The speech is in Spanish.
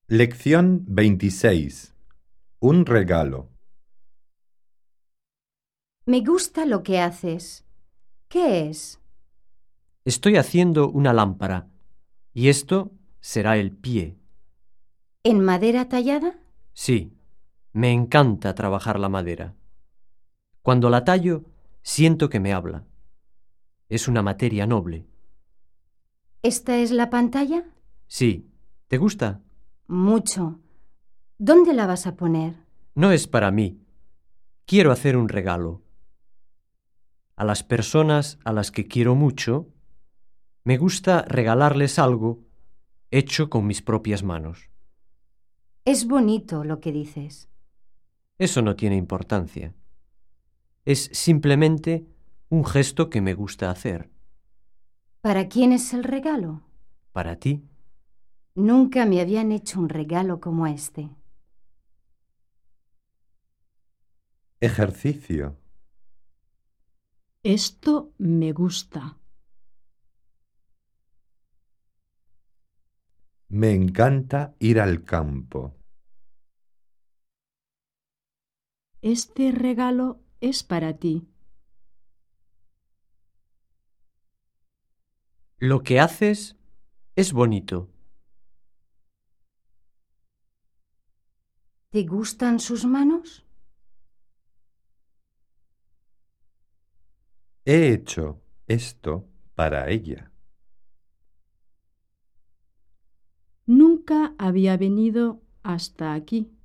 Lección 26. Un regalo. Me gusta lo que haces. ¿Qué es? Estoy haciendo una lámpara y esto será el pie. ¿En madera tallada? Sí, me encanta trabajar la madera. Cuando la tallo, siento que me habla. Es una materia noble. ¿Esta es la pantalla? Sí, ¿te gusta? Mucho. ¿Dónde la vas a poner? No es para mí. Quiero hacer un regalo. A las personas a las que quiero mucho, me gusta regalarles algo hecho con mis propias manos. Es bonito lo que dices. Eso no tiene importancia. Es simplemente un gesto que me gusta hacer. ¿Para quién es el regalo? Para ti. Nunca me habían hecho un regalo como este. Ejercicio. Esto me gusta. Me encanta ir al campo. Este regalo es para ti. Lo que haces es bonito. ¿Te gustan sus manos? He hecho esto para ella. Nunca había venido hasta aquí.